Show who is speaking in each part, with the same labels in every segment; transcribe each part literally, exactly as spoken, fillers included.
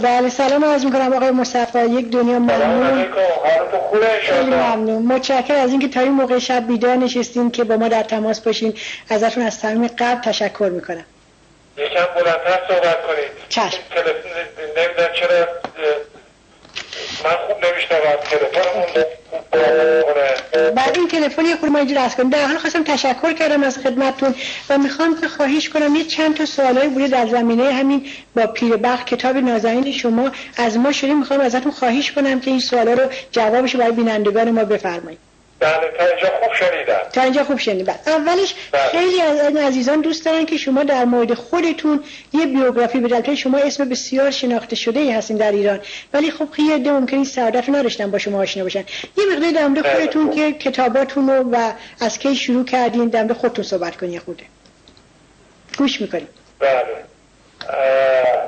Speaker 1: بله سلام عرض میکنم آقای مصطفی. یک دنیا ممنون. خیلی ممنون. متشکرم از اینکه تا این موقع شب بیدار نشستین که با ما در تماس باشین. ازتون از صمیم قلب تشکر میکنم.
Speaker 2: یکم بلندتر صحبت کنید.
Speaker 1: چشم.
Speaker 2: تلفن نمیدونم چرا من خوب نمیشنوم، تلفنمون خوب کنه.
Speaker 1: بعد این تلفن یه خورده ما اینجا رس کنیم. در حال خواستم تشکر کردم از خدمتتون و میخوام که خواهش کنم یه چند تا سوالایی بوده در زمینه همین با پیربخت کتاب نازنین شما از ما شده، میخوام ازتون خواهش کنم که این سوالا رو جوابش برای بینندگان ما بفرمایید.
Speaker 2: بله تا اینجا خوب شنیدم.
Speaker 1: تا اینجا خوب شنیدم. اولش بله. خیلی از عزیزان دوست دارن که شما در مورد خودتون یه بیوگرافی بدید. شما اسم بسیار شناخته شده ای هستین در ایران، ولی خب خیلی عده ممکنه این سعادت نداشتن با شما آشنا بشن. یه مقدار در مورد خودتون بله. که کتاباتون رو و از کی شروع کردین در مورد خودتون صحبت کنین. خوده گوش میکنیم.
Speaker 2: بله اه...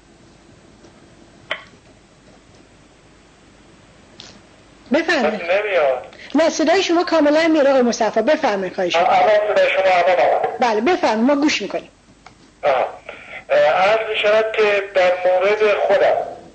Speaker 1: بفرمایید.
Speaker 2: نمیاد.
Speaker 1: نه صدای شما کاملا میاد آقای مصطفی. بفرمایید خواهش می‌کنم.
Speaker 2: الان صدای شما الان
Speaker 1: بله بفرمایید ما گوش میکنیم.
Speaker 2: آها عرض می‌شود که در مورد خودم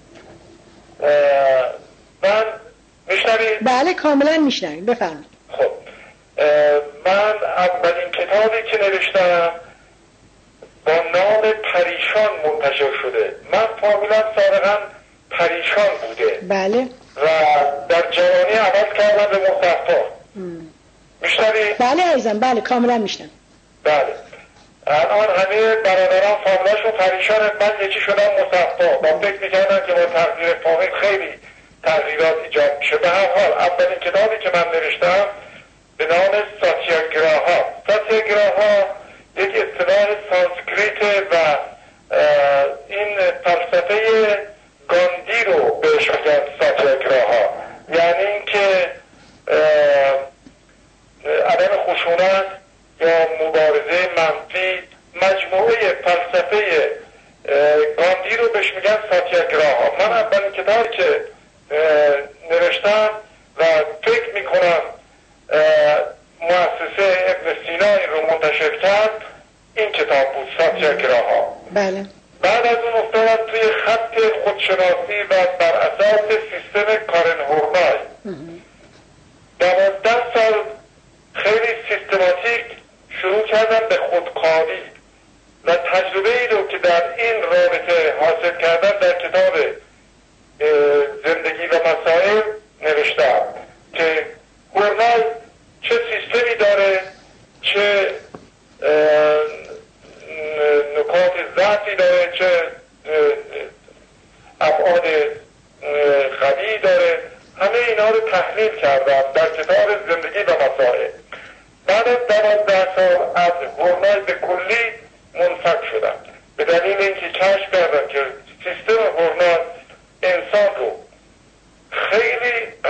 Speaker 2: من میشنوید؟
Speaker 1: بله کاملا میشنوید بفرمایید.
Speaker 2: خب من اولین کتابی که نوشتم با نام پریشان منتشر شده. من کاملا سابقا پریشان بوده.
Speaker 1: بله.
Speaker 2: و در جوانی عوض کردم به مصطفی. میشنوید؟
Speaker 1: بله عزیزم بله کاملا میشنم.
Speaker 2: بله الان همه برادران فامیلاشون پریشانه، من یکی شدم مصطفی. با فکر میکردم که با تغییر فامیل خیلی تغییرات ایجاد میشه. به هر حال اولین کتابی که من نوشتم به نام ساتیاگراها. ساتیاگراها یک اصطلاح سانسکریت و این فلسفه گاندی رو بهش میگن ساتیاگراها، یعنی اینکه عدم خشونت یا مبارزه منفی، مجموعه فلسفه گاندی رو بهش میگن ساتیاگراها. من اولین کتابی که نوشتم و فکر میکنم مؤسسه ابن سینا این رو منتشر کرد این کتاب بود، ساتیاگراها.
Speaker 1: بله.
Speaker 2: بعد از اون افتادم توی خط خودشناسی و بر اساس سیستم کارن هورنای دوازده سال خیلی سیستماتیک شروع کردم به خودکاری و تجربه ای رو که در این رابطه حاصل کردم در کتاب زندگی و مسائل نوشتم که هورنای چه سیستمی داره، چه نکات ضعفی داره، چه ابعاد قوی داره. همه اینا رو تحلیل کردم در کتاب زندگی و مسائل. بعد از دوازده سال از هورنای به کلی منفک شدم به دلیل اینکه کشف کردم که سیستم هورنای انسان رو خیلی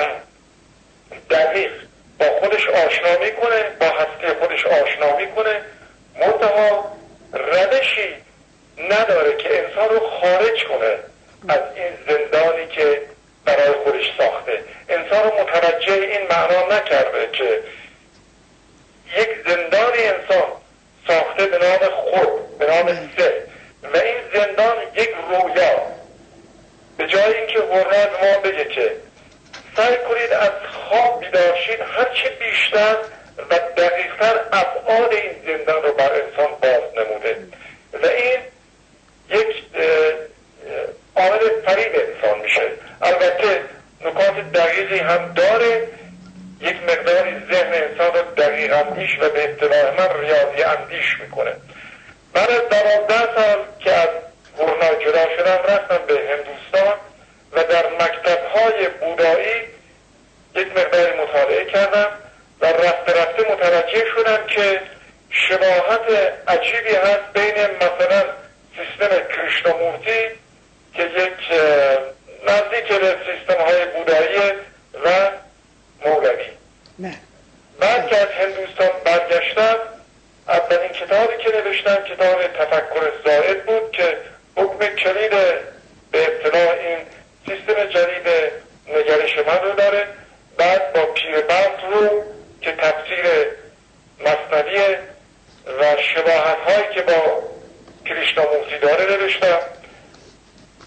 Speaker 2: دقیق با خودش آشنا میکنه، با هستی خودش آشنا میکنه، منتها روشی نداره که انسان رو خارج کنه از این زندانی که برای خودش ساخته. انسان رو متوجه این معنا نکرده که یک زندانی انسان ساخته به نام خود، به نام سه، و این زندان یک رویا. به جای اینکه هورنای به ما بگه که سعی کنید از خواب بیدار شید، هرچه بیشتر و دقیقتر ابعاد این زندان رو بر انسان باز نموده و این یک عامل فریب انسان میشه. البته نکات دقیقی هم داره، یک مقداری ذهن انسان رو دقیق اندیش و به اصطلاح من ریاضی اندیش میکنه. بعد از دوازده سال که از هورنای جدا شدم رفتم به هندوستان و در مکتب‌های بودایی یک مقداری مطالعه کردم و رفته رفته متوجه شدم که شباهت عجیبی هست بین مثلا سیستم کریشنامورتی که یک نزدیک به سیستم های بودایی و مولوی. بعد که از هندوستان برگشتم اولین کتابی که نوشتم کتاب تفکر زائد بود که حکم کلید به اصطلاح این سیستم جدید نگرش من رو داره. بعد با پیربخت رو که تفسیر مثنوی و شباهت هایی که با کریشنامورتی داره نوشتم.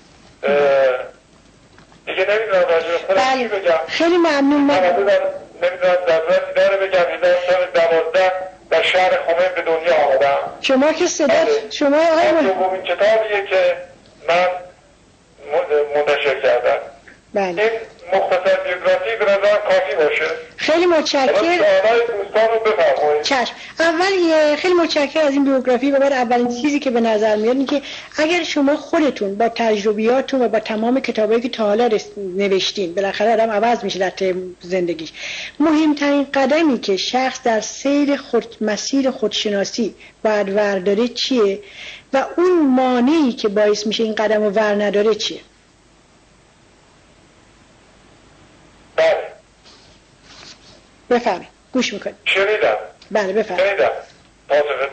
Speaker 2: دیگه نمیدونم راجع خودم چی بگم.
Speaker 1: خیلی ممنون. من
Speaker 2: نمیدونم ضرورتی داره بگم هزار و سیصد و دوازده در شهر خمین به دنیا آمدم.
Speaker 1: شما که صدات شما آقای
Speaker 2: من دومین کتابیه که من منتشر کردم.
Speaker 1: بله.
Speaker 2: این مختصر بیوگرافی به نظرم کافی باشه.
Speaker 1: خیلی متشکرم.
Speaker 2: سوالای دوستان رو بفرمایید.
Speaker 1: چشم. اول خیلی متشکرم از این بیوگرافی و بعد اولین چیزی که به نظر میاد اینه که اگر شما خودتون با تجربیاتون و با تمام کتابایی که تا حالا نوشتین، بالاخره آدم عوض میشه در طی زندگیش، مهمترین قدمی که شخص در سیر خود مسیر خودشناسی باید ورداره چیه و اون مانعی که باعث میشه این قدم رو ور نداره چیه؟
Speaker 2: بله.
Speaker 1: بفرمایید. گوش میکنید.
Speaker 2: شنیدم.
Speaker 1: بله بفرمایید.
Speaker 2: شنیدم. پاسخت.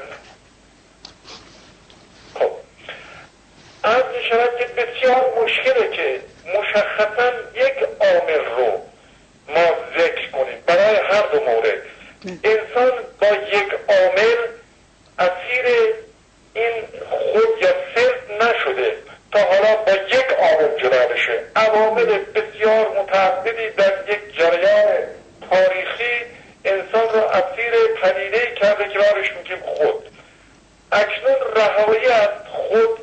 Speaker 2: خب. از میشود که بسیار مشکله که مشخصا یک عامل رو ما ذکر کنیم برای هر دو مورد. انسان با یک عامل اسیر این خود یا صرف نشده تا حالا با یک عامل جدا بشه. عوامل بسیار متعددی در یک جریان تاریخی انسان را اسیر پدیده‌ای کرده که بهش میگیم خود. اکنون رهایی از خود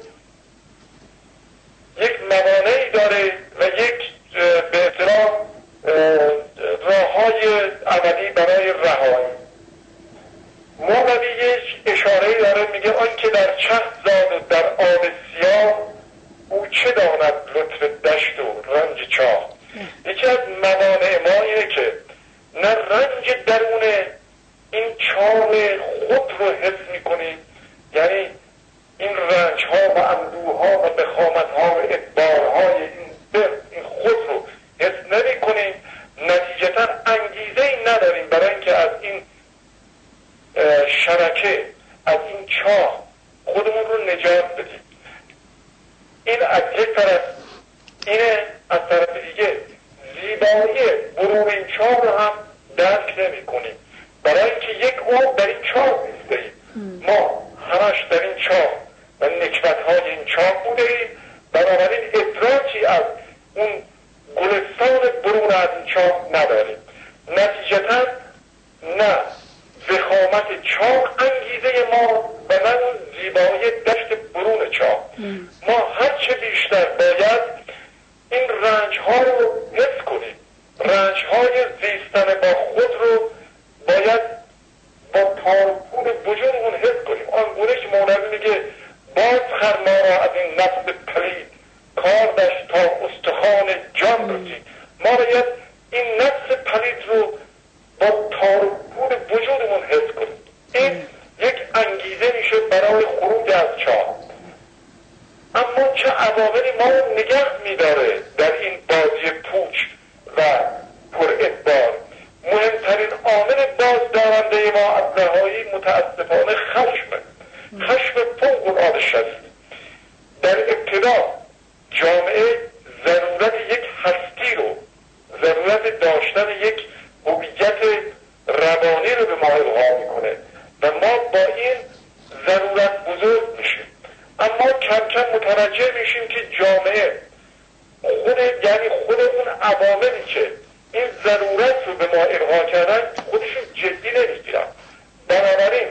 Speaker 2: یک موانعی داره و یک به اصطلاح راه‌های عملی برای رهایی. مولوی یک اشاره‌ای داره میگه آن که در چه زاد و در آب سیاه او چه داند لطف دشت و رنج چاه. یکی از موانع ما اینه که نه رنج درون این چاه خود رو حس میکنیم، یعنی این رنج ها و اندوه ها و بخامت ها و ادبار های این, این خود رو حس نمی کنیم، نتیجتا انگیزه ای نداریم برای اینکه از این شبکه از این چاه خودمون رو نجات بدیم. این از یک طرف اینه، از طرف دیگه زیبایی برون این چاه رو هم درک نمی کنیم برای اینکه یک عمر در این چاه نیستیم. ما همش در این چاه و نکبت های این چاه بوده ایم، بنابراین ادراکی از اون گلستان برون از این چاه نداریم. نتیجتا نه وخامت چاه انگیزه ما و نه اون زیبایی دشت برون چاه. ما هرچه بیشتر باید این رنج ها رو حس کنیم، رنج های زیستن با خود رو باید با تارپون وجودمون حس کنیم. آنگونه که مولوی میگه باز خر ما را از این نفس پلید کاردش تا استخوان جان رسید. ما باید این نفس پلید رو با تارپون وجودمون حس کنیم. این یک انگیزه میشه برای خروج از چاه. اما چه عواملی ما رو نگه میداره در این بازی پوچ و پر ادبار؟ مهمترین عامل بازدارنده ما از رهایی متاسفانه خشمه. خشم فوق العاده شدید. در ابتدا جامعه ضرورت یک هستی رو، ضرورت داشتن یک هویت روانی رو به ما القا میکنه و ما با این ضرورت بزرگ میشیم. اما کم کم متوجه میشیم که جامعه خود یعنی خود اون عواملی که این ضرورت رو به ما القا کردن خودشون جدی نمیگیرن. بنابراین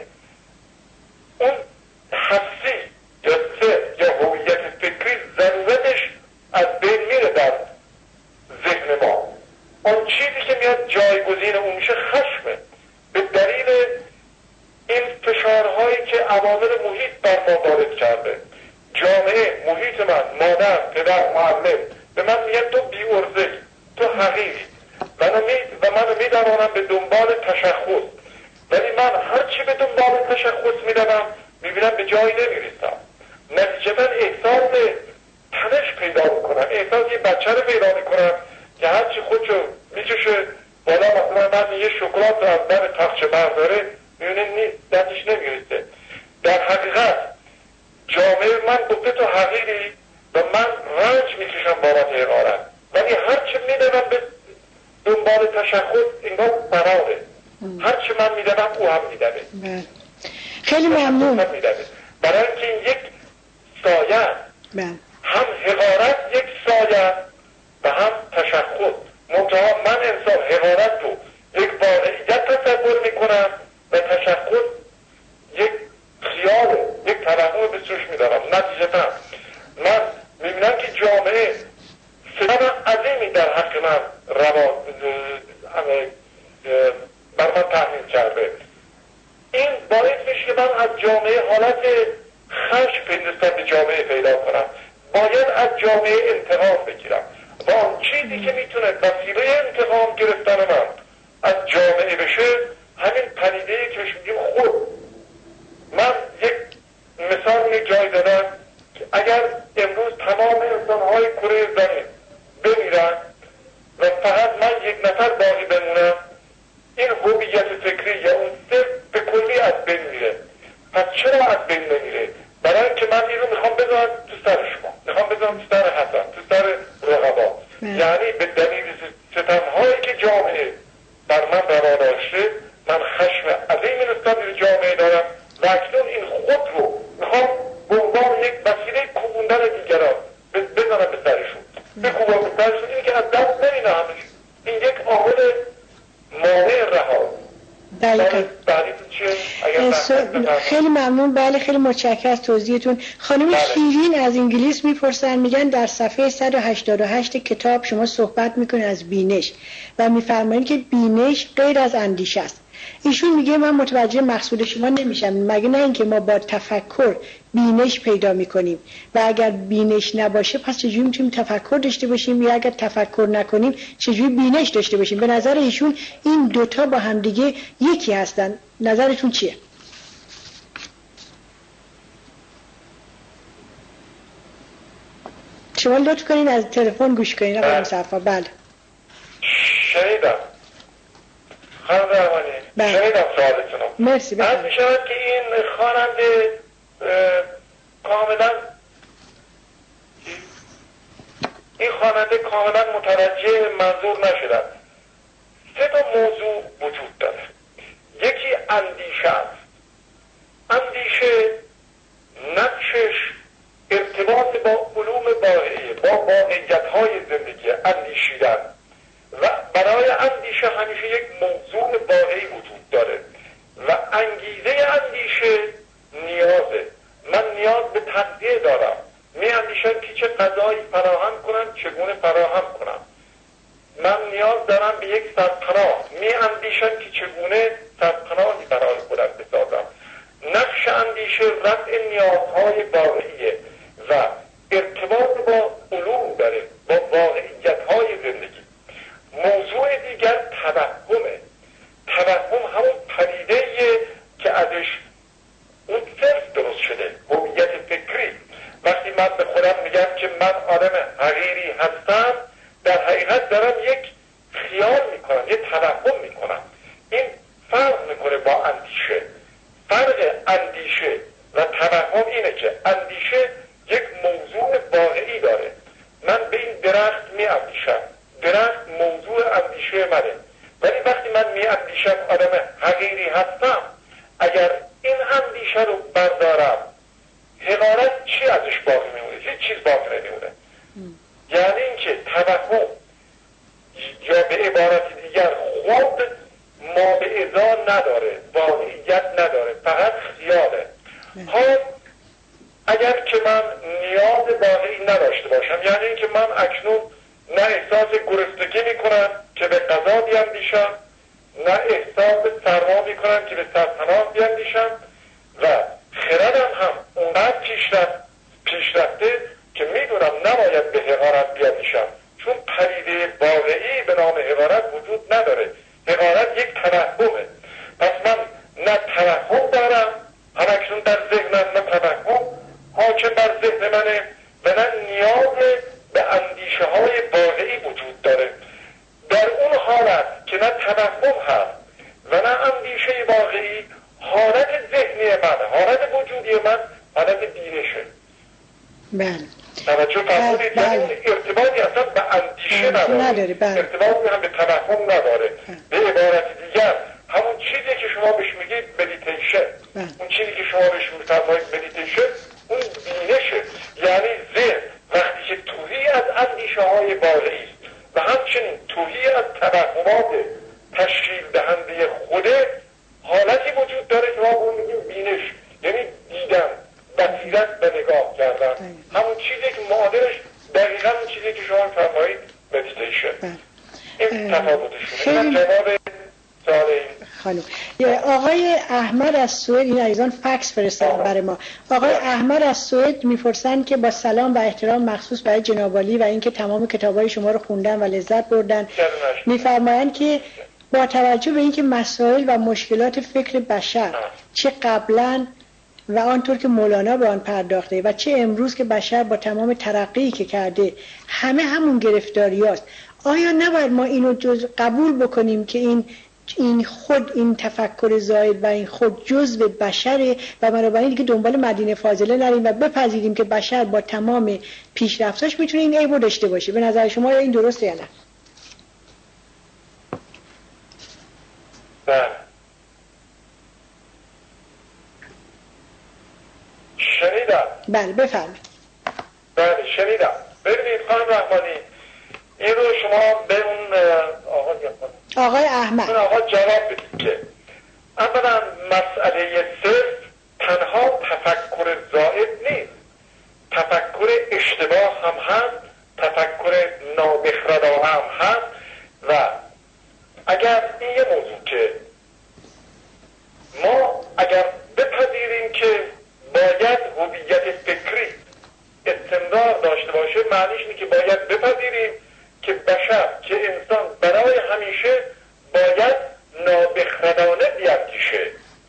Speaker 2: اون هستی یا سر یا هویت فکری ضرورتش از بین میره در ذهن ما. اون چیزی که میاد جایگزین اون میشه خشمه. به دلیل این فشارهایی که عوامل محیط بر ما وارد کرده. جامعه، محیط من، مادر، پدر، معلم به من میگن تو بی ارزه‌ای، تو حقیری منو می و منو میدوانم به دنبال تشخص، ولی من هرچی به دنبال تشخص میدونم میبینم به جایی نمیرسم. نتیجتا احساس تنش پیدا میکنم، احساس یه بچه رو پیدا میکنم که هرچی خودشو میچشه بالا، مثلا من یه شکلات رو از در تخچه برداره میبینه دستش نمیرسه. در حقیقت جامعه من گفته تو حقیری و من رنج میکشم بابت حقارت، ولی هرچی میدونم به دنبال تشخص انگار فراره. هرچی من میدونم او هم میدونه.
Speaker 1: خیلی ممنون.
Speaker 2: برای اینکه این یک سایه هم حقارت یک منتها من انسان حقارت رو یک واقعیت تصور میکنم و تشخص یک خیال، یک توهم به سوش میدارم. نتیجتا من میبینم که جامعه ستم عظیمی در حق من روا بر من تحمیل کرده. این باعث میشه که من از جامعه حالت خشم نسبت به جامعه پیدا کنم. باید از جامعه انتقام بگیرم و اون چیزی که میتونه وسیله انتقام گرفتن من از جامعه بشه همین پدیده که میگیم خود. من یک مثال یک جای دادم که اگر امروز تمام انسانهای کره زمین بمیرن و فقط من یک نفر باقی بمونم، این هویت فکری یا اون صرف به کلی از بین میره. پس چرا از بین نمیره؟ برای اینکه من این رو میخوام بذارم تو سر شما، میخوام بذارم تو سر حسن، تو سر رقبا. یعنی به دلیل ستمهایی که جامعه بر من روا داشته، من خشم عظیمی نسبت به جامعه دارم و اکنون این خود رو میخوام به عنوان یک وسیله کوبوندن دیگران بزنم به سرشون، بکوبم به سرشون. اینی که از دست نمینه همش. این یک عامل مانع رها.
Speaker 1: دقیقا. خیلی ممنون. بله خیلی متشکرم از توضیحتون. خانم شیرین از انگلیس میپرسن، میگن در صفحه صد و هشتاد و هشت کتاب شما صحبت میکنید از بینش و میفرمایید که بینش غیر از اندیشه است. ایشون میگه من متوجه مقصود شما نمیشم. مگه نه اینکه ما با تفکر بینش پیدا میکنیم و اگر بینش نباشه پس چجوری میتونیم تفکر داشته باشیم، یا اگر تفکر نکنیم چجوری بینش داشته باشیم؟ به نظر ایشون این دوتا با هم دیگه یکی هستن. نظرتون چیه؟ شما لطف کنین از تلفن گوش کنین آقای مصطفی. بله
Speaker 2: شنیدم خانم رحمانی، شنیدم سوالتون رو.
Speaker 1: مرسی.
Speaker 2: از می شود که این خواننده کاملا این خواننده کاملا متوجه منظور نشدن. سه تا موضوع وجود داره. یکی اندیشه است. اندیشه نقشش ارتباط با علوم واقعی، با واقعیت‌های زندگی، اندیشیدن. و برای اندیشه همیشه یک موضوع واقعی وجود داره و انگیزه اندیشه نیازه. من نیاز به تغذیه دارم، می اندیشم که چه غذایی فراهم کنم، چگونه فراهم کنم. من نیاز دارم به یک سرپناه، می اندیشم که چگونه سرپناهی برای خودم بسازم. نقش اندیشه رفع نیازهای واقعیه و ارتباط با علوم داره، با واقعیت‌های زندگی. موضوع دیگر توهمه. توهم همون پدیده‌ایه که ازش اون صرف درست شده، هویت فکری. وقتی من به خودم میگم که من آدم حقیری هستم، در حقیقت دارم یک خیال میکنم، یک توهم میکنم. این فرق میکنه با اندیشه. فرق اندیشه و توهم اینه که اندیشه یک موضوع واقعی داره. من به این درخت میاندیشم، درخت موضوع اندیشه منه. ولی وقتی من میاندیشم آدم حقیری هستم، اگر این اندیشه رو بردارم، حقارت چی ازش باقی میمونه؟ هیچ چیز باقی نمیمونه. یعنی اینکه توهم یا به عبارت دیگر خود ما به ازا نداره، واقعیت نداره، فقط خیاله. ها اگر که من نیاز واقعی نداشته باشم، یعنی اینکه من اکنون نه احساس گرسنگی میکنم که به غذا بیاندیشم، نه احساس سرما میکنم که به سرپناه بیاندیشم و خردم هم اونقدر پیشرفت پیشرفته که میدونم نباید به حقارت بیاندیشم، چون پدیده واقعی به نام حقارت وجود نداره. حقارت یک توهمه. پس من نه توهم دارم، همکنون در ذهنم نه توهم حاکم بر ذهن منه و نه نیاز به اندیشه های واقعی وجود داره. در اون حالت که نه توهم هست و نه اندیشه واقعی، حالت ذهنی من، حالت وجودی من حالت بینشه.
Speaker 1: بله.
Speaker 2: توجه فرمودید؟ یعنی اون ارتباطی اصلا به اندیشه نداره، ارتباطی هم به توهم نداره. به عبارت دیگر همون چیزی که شما بهش میگید مدیتیشن، اون چیزی که شما بهش میفرمایید مدیتیشن، اون بینشه. یعنی ذهن وقتی که توهی از اندیشه های واقعی است و همچنین توهی از نگاه کردن. همون چیزی که معادلش دقیقا اون چیزی که شما فرمایید مدیتیشن. این تفاوتشونه. من جواب سوال
Speaker 1: خانم آقای احمد از سوئد، این عزیزان فکس فرستادن برای ما. آقای احمد از سوئد میپرسن که با سلام و احترام مخصوص برای جناب عالی و اینکه تمام کتابای شما رو خوندن و لذت بردن، میفرمایند که با توجه به اینکه مسائل و مشکلات فکر بشر چه قبلا و آنطور که مولانا به آن پرداخته و چه امروز که بشر با تمام ترقی که کرده همه همون گرفتاری هاست، آیا نباید ما اینو جز قبول بکنیم که این این خود این تفکر زائد و این خود جزء بشره و بنابراین دیگه دنبال مدینه فاضله نریم و بپذیریم که بشر با تمام پیشرفتاش میتونه این عیبو داشته باشه؟ به نظر شما این درسته یا نه؟
Speaker 2: بله شنیدم.
Speaker 1: بله بفرمایید.
Speaker 2: بله شنیدم. ببینید خانم رحمانی، این رو شما به اون آقا
Speaker 1: آقای احمد
Speaker 2: اون آقا جواب بدید که اولا مسئله صرف تنها تفکر زائد نیست، تفکر اشتباه هم هست، تفکر نابخردانه هم هست. و اگر این یه موضوع که ما اگر بپذیریم که باید هویت فکری استمرار داشته باشه، معنیش اینه که باید بپذیریم که بشر، که انسان برای همیشه باید نابخردانه بیاندیشه.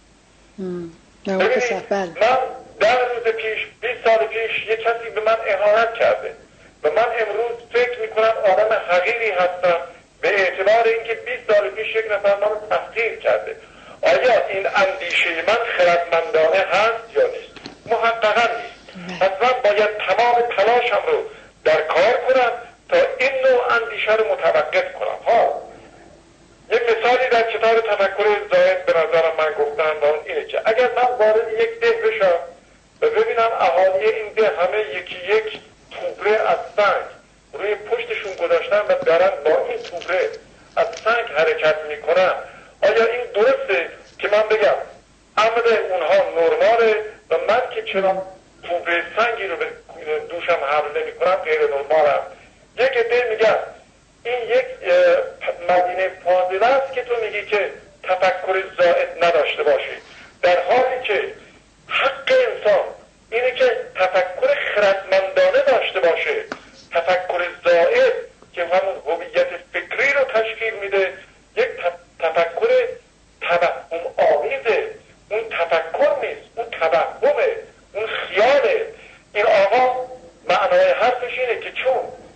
Speaker 2: ببینید من ده روز پیش بیست سال پیش یک کسی به من اهانت کرده و من امروز فکر میکنم آدم حقیری هستم به اعتبار اینکه بیست سال پیش یک نفر من تحقیر کرده. آیا این اندیشه من خردمندانه هست یا نیست؟ محققا نیست. پس من باید تمام تلاشم رو در کار کنم تا این نوع اندیشه رو متوقف کنم. ها یک مثالی در کتاب تفکر زائد به نظرم من گفتم و اون اینه که اگر من وارد یک ده بشم و ببینم اهالی این ده همه یکی یک توبره از سنگ روی پشتشون گذاشتن و دارن با این توبره از سنگ حرکت میکنن، آیا این درسته که من بگم عمد اونها نرماله و من که چرا توبره سنگی رو به دوشم حمل نمی کنم غیر نرمالم؟ یک عده میگن این یک مدینه فاضله است که تو میگی که تفکر زائد نداشته باشی، در حالی که حق انسان اینه که تفکر خردمندانه داشته باشه. تفکر زائد که همون هویت فکری رو تشکیل میده یک تفکر توهم آمیزه. اون تفکر نیست، اون توهمه، اون خیاله. این آقا معنای حرفش اینه که چون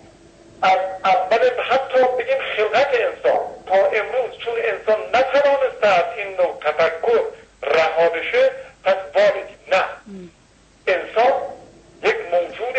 Speaker 2: از اول حتی بگیم خلقت انسان تا امروز چون انسان نتوانسته از این نوع تفکر رها بشه، پس والدی نه، انسان یک موجود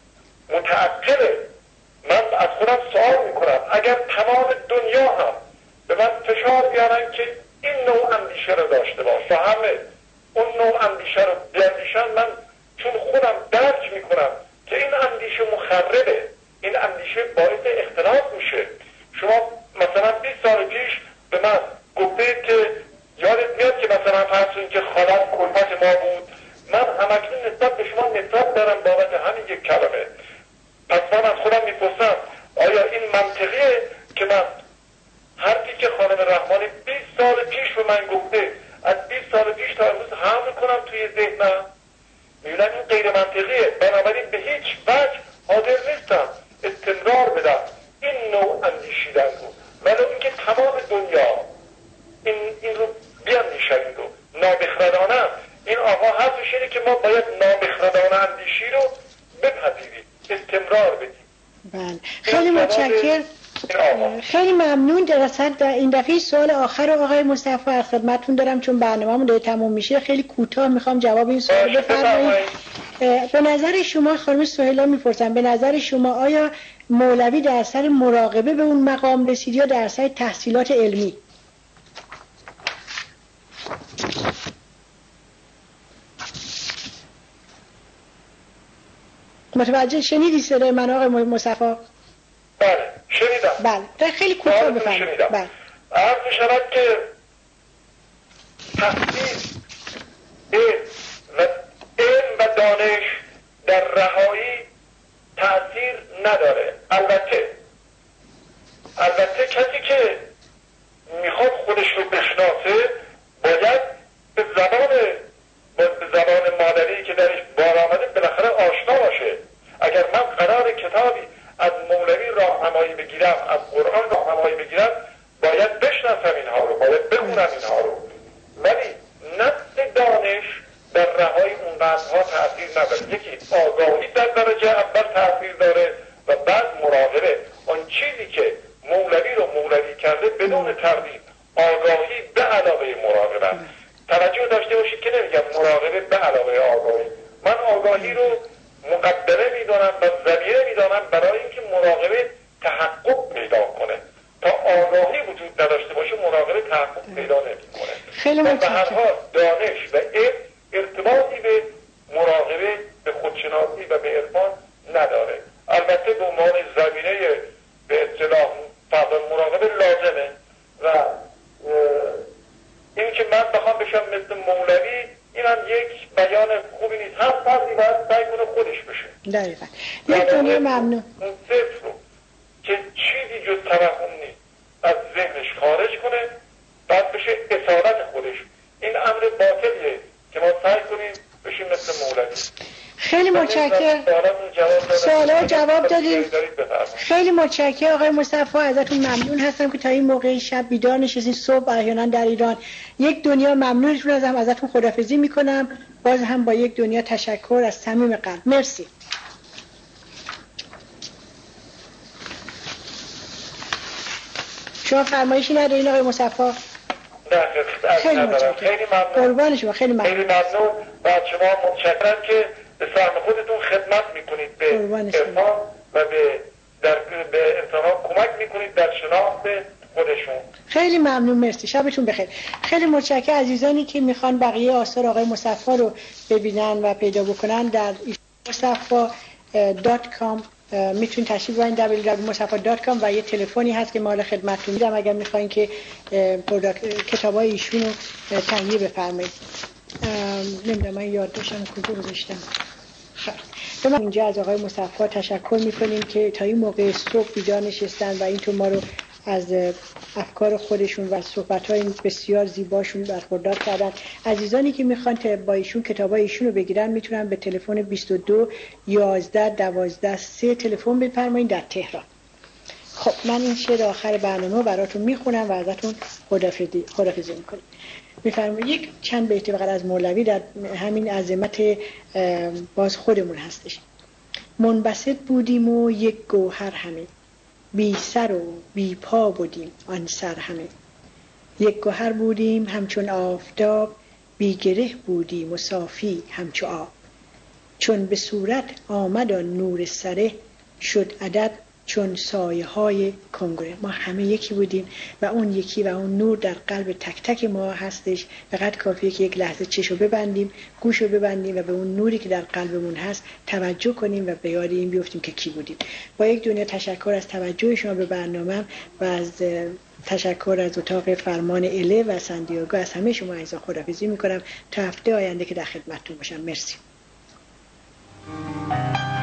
Speaker 2: متعقله. من از خودم سوال میکنم اگر تمام دنیا هم به من فشار بیارن که این نوع اندیشه رو داشته باش و همه اون نوع اندیشه رو بیاندیشن، من چون خودم درک میکنم که این اندیشه مخربه، این اندیشه باعث اختلاف میشه. شما مثلا بیست سال پیش به من گفتید که یادت میاد که مثلا فرض کنید که خالت کلفت ما بود، من همکنون نسبت به شما نفرت دارم بابت همین یک کلمه. پس من از خودم میپرسم آیا این منطقیه که من حرفی که خانم رحمانی بیست سال پیش به من گفته از بیست سال پیش تا امروز حمل کنم توی ذهنم؟ میبینم این غیر منطقیه، بنابراین به هیچ وجه حاضر نیستم استمرار بدم این نوع اندیشیدن رو، ولی اینکه تمام دنیا این, این رو بیاندیشند رو نابخردانه. این آقا حرفش اینه که ما باید نابخردانه اندیشی رو بپذیریم، استمرار بدیم.
Speaker 1: بله خیلی متشکرم، خیلی ممنون. در این دفعه سوال آخر رو آقای مصطفی از خدمتتون دارم چون برنامه‌مون داره تموم میشه. خیلی کوتاه میخوام جواب این سوال بفرمایید. به نظر شما، خانم سهیلا میپرسن، به نظر شما آیا مولوی در اثر مراقبه به اون مقام رسید یا در اثر تحصیلات علمی؟ متوجه شنیدی صدای من آقای مصطفی؟
Speaker 2: بله شنیدم.
Speaker 1: بله خیلی کوتاه بفرمایید. بله
Speaker 2: عرض می‌شود که تحصیل علم و علم و دانش در رهایی تأثیر نداره. البته البته کسی که میخواد خودش رو بشناسه باید به زبان به زبان مادری که درش بار آمده بالاخره آشنا باشه. اگر من قرار کتابی از مولوی راهنمایی بگیرم، از قرآن راهنمایی بگیرم، باید بشناسم اینها رو، باید بخونم اینها رو. ولی نفس دانش در رهایی اونقدرها تأثیر نداره. یکی آگاهی در درجه اول تأثیر داره و بعد مراقبه. اون چیزی که مولوی رو مولوی کرده بدون تردید آگاهی به علاوه مراقبه. توجه داشته باشید که نمیگم مراقبه به علاوه آگاهی. من آگاهی رو مقدمه میدانم و ضمیره میدانم برای اینکه مراقبه تحقق پیدا کنه. تا آگاهی وجود نداشته باشه مراقبه تحقق پیدا نمیکنه.
Speaker 1: خیلی
Speaker 2: و به هر حال دانش و علم ارتباطی به مراقبه، به خودشناسی و به عرفان نداره. البته به عنوان زمینه به اصطلاح فرض مراقبه لازمه و این که من بخوام بشم مثل مولوی این هم یک بیان خوبی نیست. هم فردی باید سعی کنه خودش بشه.
Speaker 1: دقیقا. یک دنیا ممنون.
Speaker 2: اون صفر رو که چیزی جز توهم نیست از ذهنش خارج کنه، بعد بشه اصالت خودش. این امر باطلیه که ما سعی کنیم بشیم مثل مولوی.
Speaker 1: خیلی متشکرم. سوالا جواب دادیم. خیلی متشکرم آقای مصطفی، ازتون ممنون هستم که تا این موقع شب بیدار نشستین، صبح احیانا در ایران. یک دنیا ممنونتون هستم، ازتون خداحافظی میکنم. باز هم با یک دنیا تشکر از صمیم قلب. مرسی. شما فرمایشی ندارین آقای مصطفی؟ خیلی متشکرم.
Speaker 2: خیلی ممنون.
Speaker 1: قربان شما. خیلی ممنون.
Speaker 2: خیلی ممنون و شما متشکرم که به سهم خودتون خدمت میکنید به عرفان و به در به انسان‌ها کمک میکنید در شناخت خودشون.
Speaker 1: خیلی ممنون. مرسی. شبتون بخیر. خیلی متشکرم. عزیزانی که میخوان بقیه آثار آقای مصطفی رو ببینن و پیدا بکنن در مصطفی دات کام میتونید تشریف ببرید دبلیو دبلیو دات مصطفی دات کام و یه تلفنی هست که ما حالا خدمتتون میدم اگر میخواین که کتابای ایشونو تهیه بفرمایید. نمیدونم من یاد داشتم کجا گذاشتم. خب اینجا از آقای مصطفی تشکر میکنیم که تا این موقع صبح بیدار نشستن و اینطور ما رو از افکار خودشون و صحبت‌های بسیار زیباشون برخوردار کردن. عزیزانی که میخوان با ایشون کتابای ایشون رو بگیرن میتونن به تلفن بیست و دو یازده دوازده سه تلفن بفرمایید در تهران. خب من این شعر آخر برنامه براتون میخونم و ازتون خداحافظی خداحافظی میکنیم. میفرمایید یک چند بیت فقط از مولوی در همین عظمت باز خودمون هستش. منبسط بودیم و یک گوهر همه، بی سر و بی پا بودیم آن سر همه. یک گوهر بودیم همچون آفتاب، بی گره بودیم و صافی همچو آب. چون به صورت آمد آن نور سره، شد عدد چون سایه های کنگره. ما همه یکی بودیم و اون یکی و اون نور در قلب تک تک ما هستش. فقط کافیه که یک لحظه چشو ببندیم، گوشو ببندیم و به اون نوری که در قلبمون هست توجه کنیم و به یاد این بیفتیم که کی بودیم. با یک دنیا تشکر از توجه شما به برنامه و از تشکر از اتاق فرمان اله و سندیاگو. از همه شما عزیزان خداحافظی میکنم تا هفته آینده که در خدمتتون باشم. مرسی.